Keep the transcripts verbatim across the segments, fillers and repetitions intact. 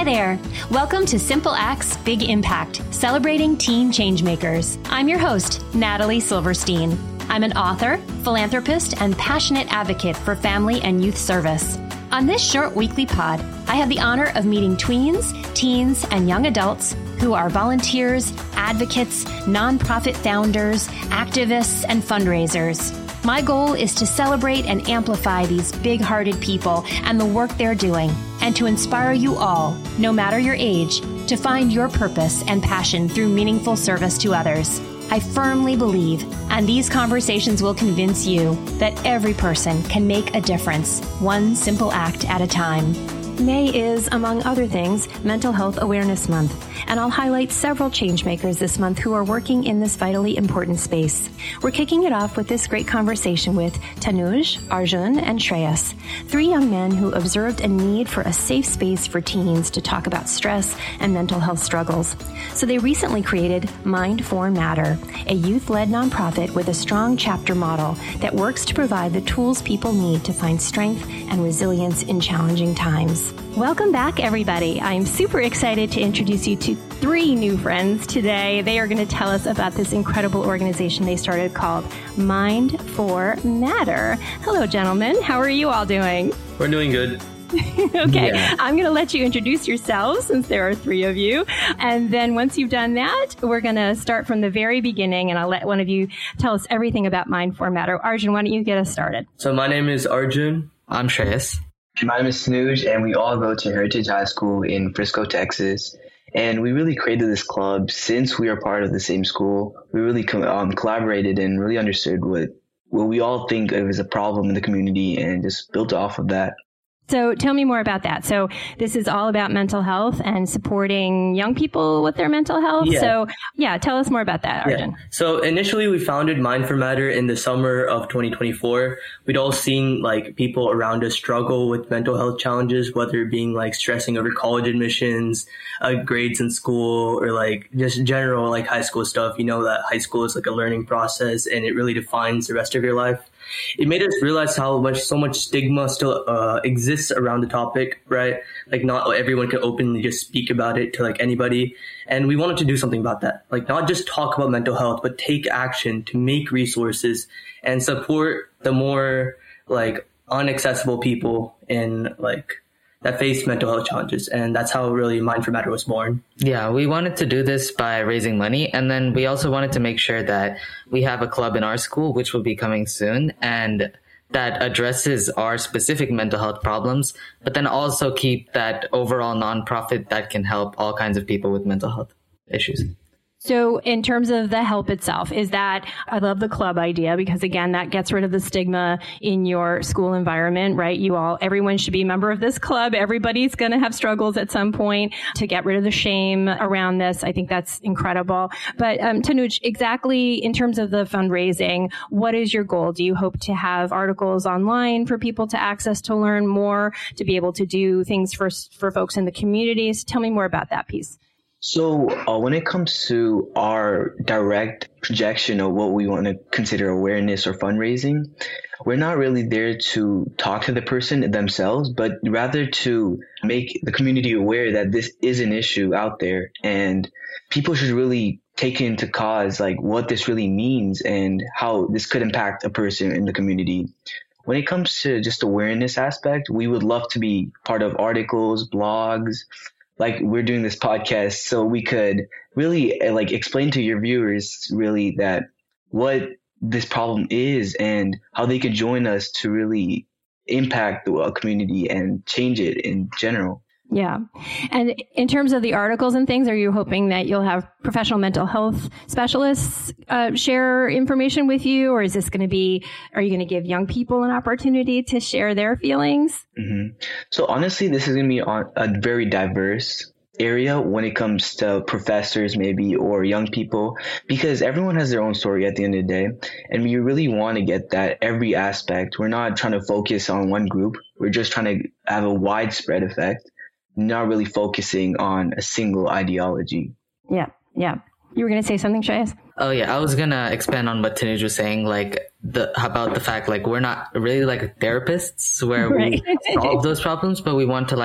there. Welcome to Simple Acts, Big Impact, celebrating teen changemakers. I'm your host, Natalie Silverstein. I'm an author, philanthropist, and passionate advocate for family and youth service. On this short weekly pod, I have the honor of meeting tweens, teens, and young adults who are volunteers, advocates, nonprofit founders, activists, and fundraisers. My goal is to celebrate and amplify these big-hearted people and the work they're doing, and to inspire you all, no matter your age, to find your purpose and passion through meaningful service to others. I firmly believe, and these conversations will convince you, that every person can make a difference, one simple act at a time. May is, among other things, Mental Health Awareness Month, and I'll highlight several changemakers this month who are working in this vitally important space. We're kicking it off with this great conversation with Tanuj, Arjun, and Shreyas, three young men who observed a need for a safe space for teens to talk about stress and mental health struggles. So they recently created Mind for Matter, a youth-led nonprofit with a strong chapter model that works to provide the tools people need to find strength and resilience in challenging times. Welcome back, everybody. I'm super excited to introduce you to three new friends today. They are going to tell us about this incredible organization they started called Mind for Matter. Hello, gentlemen. How are you all doing? We're doing good. Okay, yeah. I'm going to let you introduce yourselves since there are three of you. And then once you've done that, we're going to start from the very beginning, and I'll let one of you tell us everything about Mind for Matter. Arjun, why don't you get us started? So my name is Arjun. I'm Shreyas. My name is Tanuj, and we all go to Heritage High School in Frisco, Texas. And we really created this club since we are part of the same school. We really co- um, collaborated and really understood what, what we all think of as a problem in the community and just built off of that. So tell me more about that. So this is all about mental health and supporting young people with their mental health. Yeah. So yeah, tell us more about that, Arjun. Yeah. So initially we founded Mind for Matter in the summer of twenty twenty-four. We'd all seen like people around us struggle with mental health challenges, whether it being like stressing over college admissions, uh, grades in school, or like just general like high school stuff. You know that high school is like a learning process and it really defines the rest of your life. It made us realize how much, so much stigma still uh, exists around the topic, right? Like not everyone can openly just speak about it to like anybody. And we wanted to do something about that. Like not just talk about mental health, but take action to make resources and support the more like inaccessible people in like that face mental health challenges. And that's how really Mind for Matter was born. Yeah, we wanted to do this by raising money. And then we also wanted to make sure that we have a club in our school, which will be coming soon, and that addresses our specific mental health problems, but then also keep that overall nonprofit that can help all kinds of people with mental health issues. So in terms of the help itself, is that, I love the club idea because again, that gets rid of the stigma in your school environment, right? You all, everyone should be a member of this club. Everybody's going to have struggles at some point to get rid of the shame around this. I think that's incredible. But um, Tanuj, exactly in terms of the fundraising, what is your goal? Do you hope to have articles online for people to access to learn more, to be able to do things for, for folks in the communities? Tell me more about that piece. So uh, when it comes to our direct projection of what we want to consider awareness or fundraising, we're not really there to talk to the person themselves, but rather to make the community aware that this is an issue out there and people should really take into cause like what this really means and how this could impact a person in the community. When it comes to just awareness aspect, we would love to be part of articles, blogs, like we're doing this podcast so we could really like explain to your viewers really that what this problem is and how they could join us to really impact the community and change it in general. Yeah. And in terms of the articles and things, are you hoping that you'll have professional mental health specialists uh, share information with you? Or is this going to be, are you going to give young people an opportunity to share their feelings? Mm-hmm. So honestly, this is going to be on a very diverse area when it comes to professors maybe or young people, because everyone has their own story at the end of the day. And we really want to get that every aspect. We're not trying to focus on one group. We're just trying to have a widespread effect. Not really focusing on a single ideology. Yeah, yeah. You were going to say something, Shreyas? Oh, yeah. I was going to expand on what Tanuj was saying, like the about the fact like we're not really like therapists where right. we solve those problems, but we want to like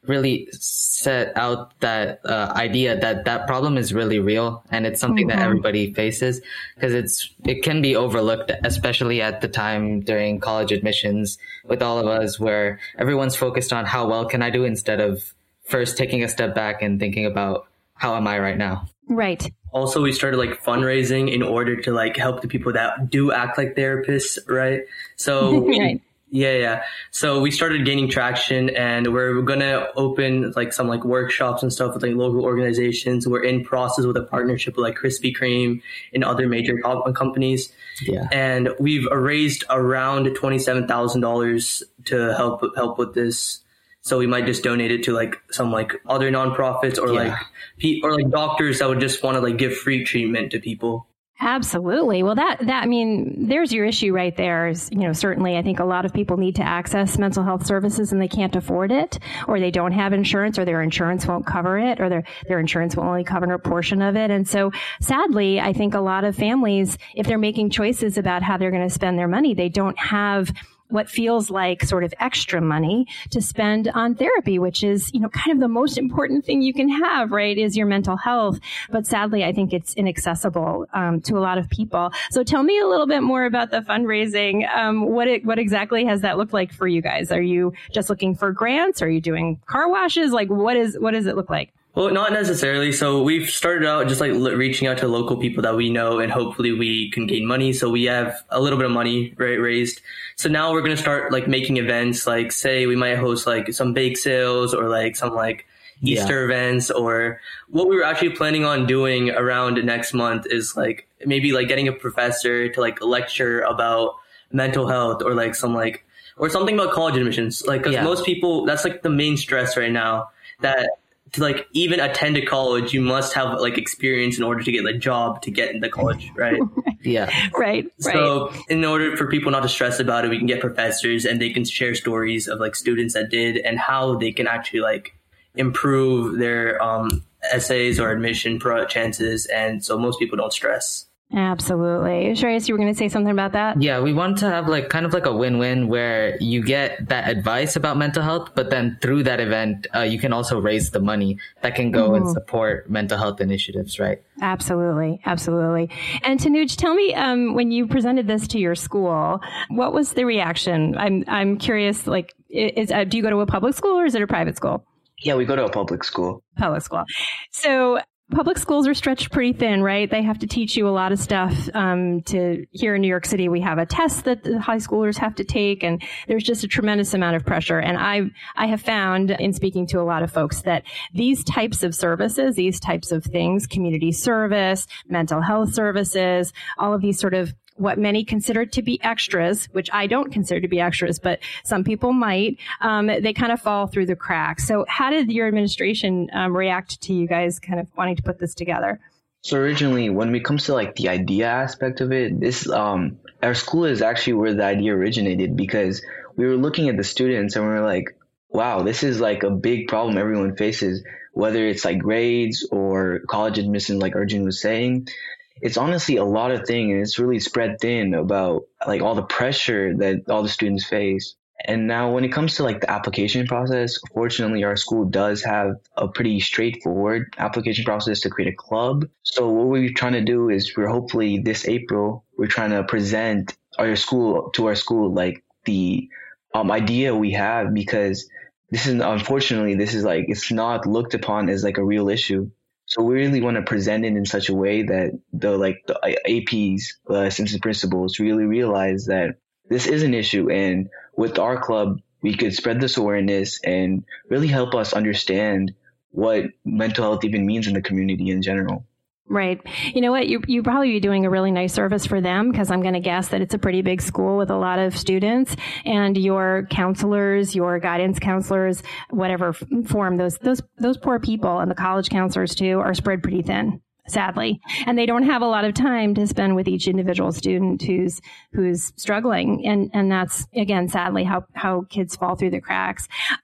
really set out that uh, idea that that problem is really real and it's something mm-hmm. that everybody faces, because it's it can be overlooked, especially at the time during college admissions with all of us, where everyone's focused on how well can I do instead of first taking a step back and thinking about how am I right now. Right. Also, we started like fundraising in order to like help the people that do act like therapists, right? So right. Yeah, yeah. So we started gaining traction, and we're going to open like some like workshops and stuff with like local organizations. We're in process with a partnership with like Krispy Kreme and other major co- companies. Yeah. And we've raised around twenty-seven thousand dollars to help help with this. So we might just donate it to like some like other nonprofits or yeah. like or like doctors that would just want to like give free treatment to people. Absolutely. Well, that, that, I mean, there's your issue right there is, you know, certainly I think a lot of people need to access mental health services and they can't afford it, or they don't have insurance, or their insurance won't cover it, or their, their insurance will only cover a portion of it. And so sadly, I think a lot of families, if they're making choices about how they're going to spend their money, they don't have what feels like sort of extra money to spend on therapy, which is, you know, kind of the most important thing you can have, right, is your mental health. But sadly, I think it's inaccessible um, to a lot of people. So tell me a little bit more about the fundraising. Um, what it, what exactly has that looked like for you guys? Are you just looking for grants? Are you doing car washes? Like, what is what does it look like? Well, not necessarily. So we've started out just like reaching out to local people that we know, and hopefully we can gain money. So we have a little bit of money right, raised. So now we're going to start like making events, like say we might host like some bake sales or like some like Easter yeah. events, or what we were actually planning on doing around next month is like maybe like getting a professor to like lecture about mental health or like some like, or something about college admissions. Like, cause yeah. most people, that's like the main stress right now, that to like even attend a college, you must have like experience in order to get a job to get into college, right? Yeah. Right. So right. in order for people not to stress about it, we can get professors and they can share stories of like students that did and how they can actually like improve their um, essays or admission pro chances. And so most people don't stress. Absolutely. Shreyas, you were going to say something about that? Yeah, we want to have like kind of like a win-win where you get that advice about mental health, but then through that event, uh, you can also raise the money that can go mm-hmm. and support mental health initiatives, right? Absolutely. Absolutely. And Tanuj, tell me, um, when you presented this to your school, what was the reaction? I'm, I'm curious, like, is, uh, do you go to a public school or is it a private school? Yeah, we go to a public school. Public school. So public schools are stretched pretty thin, right? They have to teach you a lot of stuff. Um, to here in New York City, we have a test that the high schoolers have to take, and there's just a tremendous amount of pressure. And I, I have found in speaking to a lot of folks that these types of services, these types of things, community service, mental health services, all of these sort of what many consider to be extras, which I don't consider to be extras, but some people might, um, they kind of fall through the cracks. So how did your administration um, react to you guys kind of wanting to put this together? So originally, when it comes to like the idea aspect of it, this um, our school is actually where the idea originated, because we were looking at the students and we were like, wow, this is like a big problem everyone faces, whether it's like grades or college admission, like Arjun was saying. It's honestly a lot of things, and it's really spread thin about like all the pressure that all the students face. And now when it comes to like the application process, fortunately our school does have a pretty straightforward application process to create a club. So what we're trying to do is we're hopefully this April, we're trying to present our school to our school, like the um, idea we have, because this is unfortunately, this is like, it's not looked upon as like a real issue. So we really want to present it in such a way that the like the A Ps, uh, assistant principals, really realize that this is an issue, and with our club, we could spread this awareness and really help us understand what mental health even means in the community in general. Right. You know what? You you probably be doing a really nice service for them, because I'm going to guess that it's a pretty big school with a lot of students, and your counselors, your guidance counselors, whatever form, those those those poor people, and the college counselors too, are spread pretty thin, sadly, and they don't have a lot of time to spend with each individual student who's who's struggling, and and that's again sadly how how kids fall through the cracks.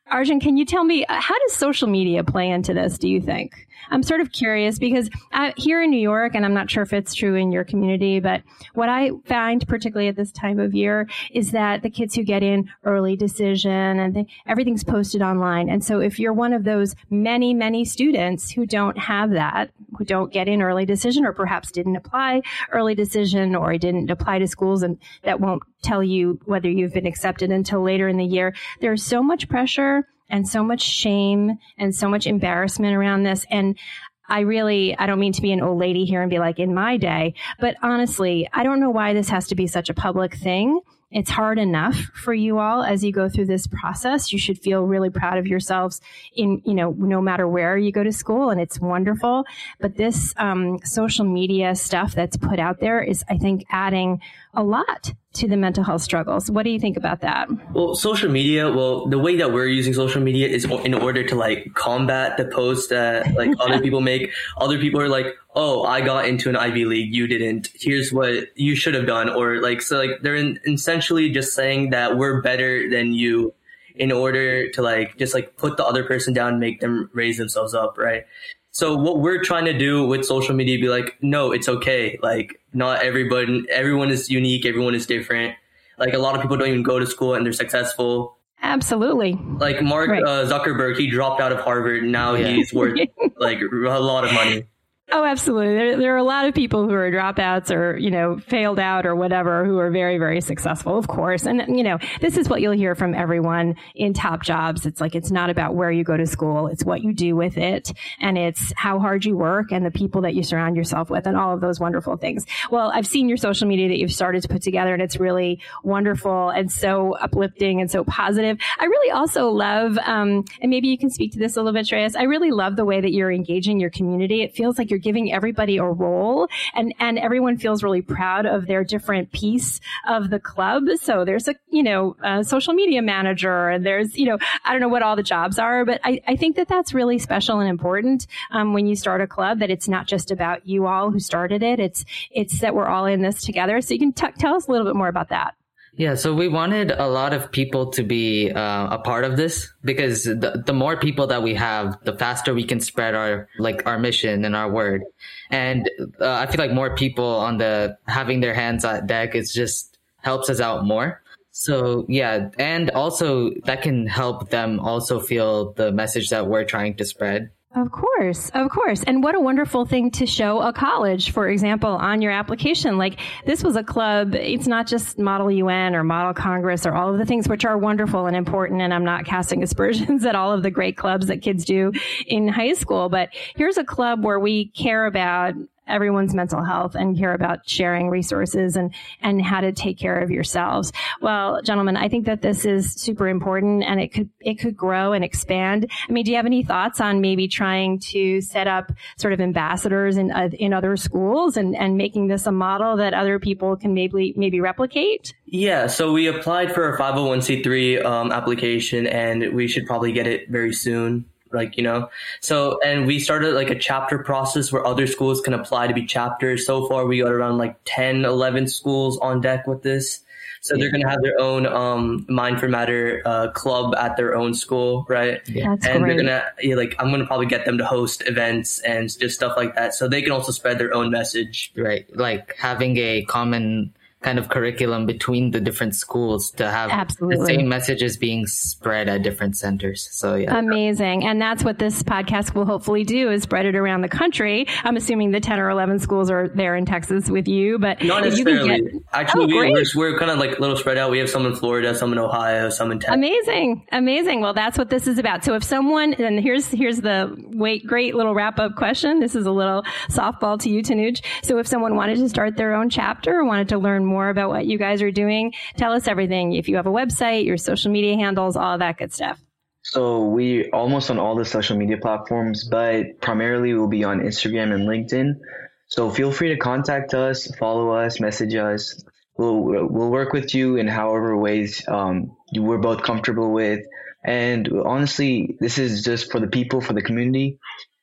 Arjun, can you tell me, uh, how does social media play into this, do you think? I'm sort of curious because I, here in New York, and I'm not sure if it's true in your community, but what I find particularly at this time of year is that the kids who get in early decision and they, everything's posted online. And so if you're one of those many, many students who don't have that, who don't get in early decision or perhaps didn't apply early decision or didn't apply to schools and that won't tell you whether you've been accepted until later in the year, there's so much pressure and so much shame and so much embarrassment around this. And I really, I don't mean to be an old lady here and be like, in my day, but honestly, I don't know why this has to be such a public thing. It's hard enough for you all as you go through this process. You should feel really proud of yourselves in, you know, no matter where you go to school, and it's wonderful. But this um, social media stuff that's put out there is, I think, adding a lot to the mental health struggles. What do you think about that? Well, social media, well, the way that we're using social media is in order to like combat the posts that like other people make. Other people are like, oh, I got into an Ivy League, you didn't. Here's what you should have done. Or like, so like they're in, essentially just saying that we're better than you in order to like, just like put the other person down and make them raise themselves up. Right. So what we're trying to do with social media, be like, no, it's okay. Like not everybody, everyone is unique. Everyone is different. Like a lot of people don't even go to school and they're successful. Absolutely. Like Mark right. uh, Zuckerberg, he dropped out of Harvard. And now yeah. he's worth like a lot of money. Oh, absolutely. There, there are a lot of people who are dropouts or, you know, failed out or whatever who are very, very successful, of course. And, you know, this is what you'll hear from everyone in top jobs. It's like, it's not about where you go to school. It's what you do with it. And it's how hard you work and the people that you surround yourself with and all of those wonderful things. Well, I've seen your social media that you've started to put together, and it's really wonderful and so uplifting and so positive. I really also love, um, and maybe you can speak to this a little bit, Shreyas. I really love the way that you're engaging your community. It feels like you're giving everybody a role, and, and everyone feels really proud of their different piece of the club. So there's a, you know, a social media manager, and there's, you know, I don't know what all the jobs are, but I, I think that that's really special and important um, when you start a club, that it's not just about you all who started it. It's, it's that we're all in this together. So you can t- tell us a little bit more about that. Yeah, so we wanted a lot of people to be uh, a part of this, because the, the more people that we have, the faster we can spread our like our mission and our word. And uh, I feel like more people on the having their hands on deck, it just helps us out more. So yeah, and also that can help them also feel the message that we're trying to spread. Of course, of course. And what a wonderful thing to show a college, for example, on your application. Like, this was a club. It's not just Model U N or Model Congress or all of the things which are wonderful and important. And I'm not casting aspersions at all of the great clubs that kids do in high school. But here's a club where we care about everyone's mental health and care about sharing resources and, and how to take care of yourselves. Well, gentlemen, I think that this is super important, and it could, it could grow and expand. I mean, do you have any thoughts on maybe trying to set up sort of ambassadors in, uh, in other schools and, and making this a model that other people can maybe, maybe replicate? Yeah. So we applied for a five oh one c three um, application, and we should probably get it very soon. Like, you know, so, and we started like a chapter process where other schools can apply to be chapters. So far, we got around like ten, eleven schools on deck with this. So yeah. They're going to have their own um, Mind for Matter uh, club at their own school, right? Yeah. That's and great. They're going to, yeah, like, I'm going to probably get them to host events and just stuff like that, so they can also spread their own message. Right. Like having a common kind of curriculum between the different schools to have Absolutely. The same messages being spread at different centers. So yeah. Amazing. And that's what this podcast will hopefully do, is spread it around the country. I'm assuming the ten or eleven schools are there in Texas with you, but not necessarily. You get... Actually, oh, we, we're, we're kind of like a little spread out. We have some in Florida, some in Ohio, some in Texas. Amazing. Amazing. Well, that's what this is about. So if someone, and here's, here's the wait, great little wrap up question. This is a little softball to you, Tanuj. So if someone wanted to start their own chapter or wanted to learn more about what you guys are doing, tell us everything. If you have a website, your social media handles, all that good stuff. So we almost on all the social media platforms, but primarily we'll be on Instagram and LinkedIn. So feel free to contact us, follow us, message us. We'll we'll work with you in however ways um, you we're both comfortable with. And honestly, this is just for the people, for the community.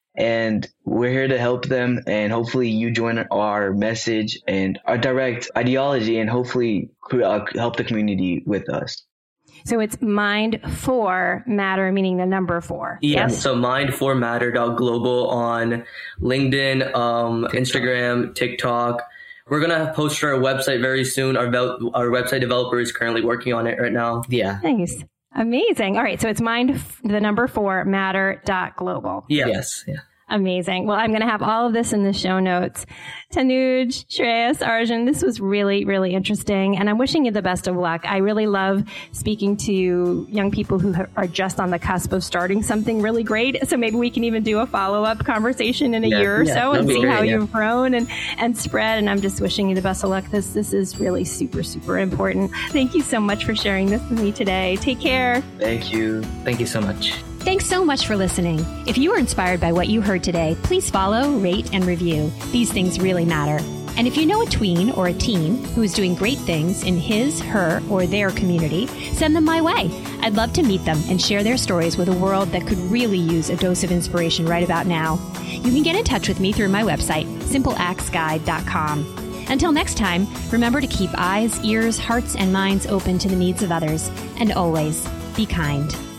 And we're here to help them, and hopefully you join our message and our direct ideology, and hopefully uh, help the community with us. So it's Mind for Matter, meaning the number four. Yeah. Yes? So mind for matter dot global on LinkedIn, um, Instagram, TikTok. We're going to post our website very soon. Our, vel- our website developer is currently working on it right now. Yeah. Nice. Amazing. All right. So it's mind, the number four, matter dot global. Yeah. Yes. Yeah. Amazing. Well, I'm going to have all of this in the show notes. Tanuj, Shreyas, Arjun, this was really, really interesting. And I'm wishing you the best of luck. I really love speaking to young people who are just on the cusp of starting something really great. So maybe we can even do a follow-up conversation in a yeah, year or yeah, so and see great, how yeah. you've grown and, and spread. And I'm just wishing you the best of luck. This, this is really super, super important. Thank you so much for sharing this with me today. Take care. Thank you. Thank you so much. Thanks so much for listening. If you were inspired by what you heard today, please follow, rate, and review. These things really matter. And if you know a tween or a teen who is doing great things in his, her, or their community, send them my way. I'd love to meet them and share their stories with a world that could really use a dose of inspiration right about now. You can get in touch with me through my website, simple acts guide dot com. Until next time, remember to keep eyes, ears, hearts, and minds open to the needs of others. And always be kind.